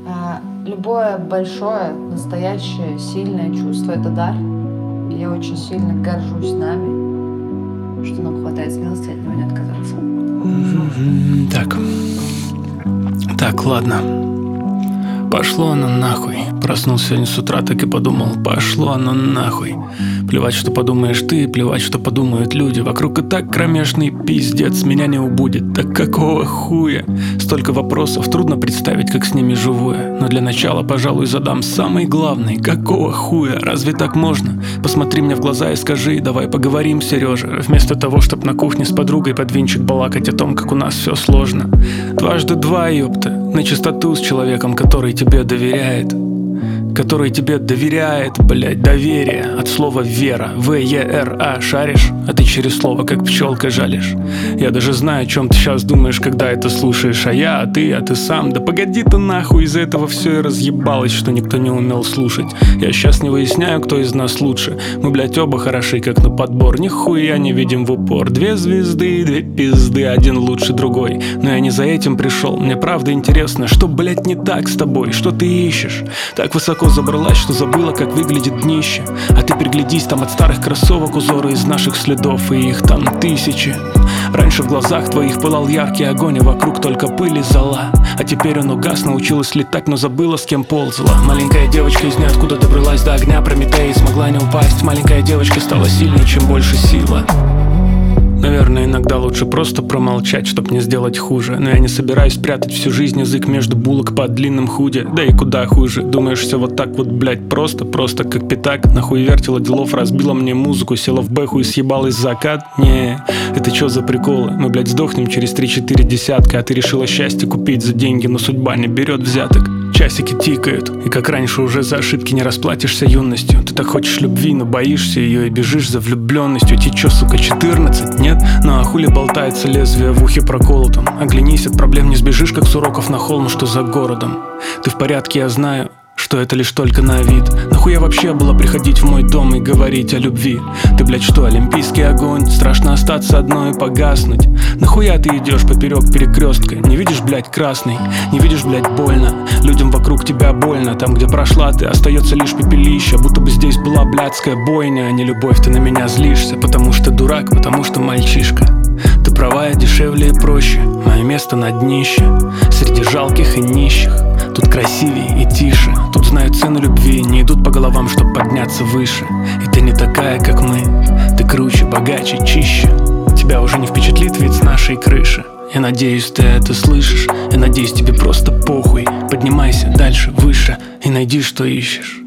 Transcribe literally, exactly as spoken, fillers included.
А, любое большое, настоящее, сильное чувство — это дар. И я очень сильно горжусь нами, что нам хватает смелости от него не отказаться. Так. Так, ладно. Пошло оно нахуй. Проснулся сегодня с утра, так и подумал: пошло оно нахуй. Плевать, что подумаешь ты, плевать, что подумают люди. Вокруг и так кромешный пиздец, меня не убудет. Так какого хуя? Столько вопросов, трудно представить, как с ними живу я. Но для начала, пожалуй, задам самый главный: какого хуя? Разве так можно? Посмотри мне в глаза и скажи: давай поговорим, Сережа. Вместо того, чтоб на кухне с подругой под винчик балакать о том, как у нас все сложно. Дважды два, ёпта. На чистоту с человеком, который тебе доверяет. Который тебе доверяет, блять, доверие. От слова вера, В-Е-Р-А, шаришь? А ты через слово как пчелка жалишь. Я даже знаю, о чем ты сейчас думаешь, когда это слушаешь. А я, а ты, а ты сам. Да погоди ты нахуй, из-за этого все и разъебалось, что никто не умел слушать. Я сейчас не выясняю, кто из нас лучше. Мы, блять, оба хороши, как на подбор. Нихуя не видим в упор. Две звезды, две пизды, один лучше другой. Но я не за этим пришел. Мне правда интересно, что, блять, не так с тобой? Что ты ищешь? Так высоко забралась, что забыла, как выглядит днище. А ты приглядись, там от старых кроссовок узоры из наших следов, и их там тысячи. Раньше в глазах твоих пылал яркий огонь, а вокруг только пыль и зола. А теперь он угас, научилась летать, но забыла, с кем ползала. Маленькая девочка из ниоткуда добралась до огня Прометея и смогла не упасть. Маленькая девочка стала сильнее, чем больше сила. Наверное, иногда лучше просто промолчать, чтоб не сделать хуже. Но я не собираюсь прятать всю жизнь язык между булок под длинным худи. Да и куда хуже. Думаешь, все вот так вот, блять, просто, просто как пятак. Нахуй вертела делов, разбила мне музыку, села в бэху и съебалась закат. Не, это чё за приколы? Мы, блять, сдохнем через три-четыре десятка, а ты решила счастье купить за деньги, но судьба не берет взяток. Часики тикают, и как раньше уже за ошибки не расплатишься юностью. Ты так хочешь любви, но боишься ее и бежишь за влюбленностью. Тебе чё, сука, четырнадцать? Нет? Ну а хули болтается лезвие в ухе проколотом? Оглянись, от проблем не сбежишь, как с уроков на холм, что за городом. Ты в порядке, я знаю, что это лишь только на вид. Нахуя вообще было приходить в мой дом и говорить о любви? Ты, блядь, что, олимпийский огонь? Страшно остаться одной и погаснуть. Нахуя ты идешь поперек перекрестка? Не видишь, блядь, красный? Не видишь, блядь, больно? Людям вокруг тебя больно. Там, где прошла ты, остается лишь пепелище. Будто бы здесь была блядская бойня, а не любовь. Ты на меня злишься, потому что дурак, потому что мальчишка. Ты права, я дешевле и проще. Мое место на днище, среди жалких и нищих. Тут красивее и тише. Тут знают цену любви, не идут по головам, чтоб подняться выше. И ты не такая, как мы. Ты круче, богаче, чище. Тебя уже не впечатлит вид с нашей крыши. Я надеюсь, ты это слышишь. Я надеюсь, тебе просто похуй. Поднимайся дальше, выше и найди, что ищешь.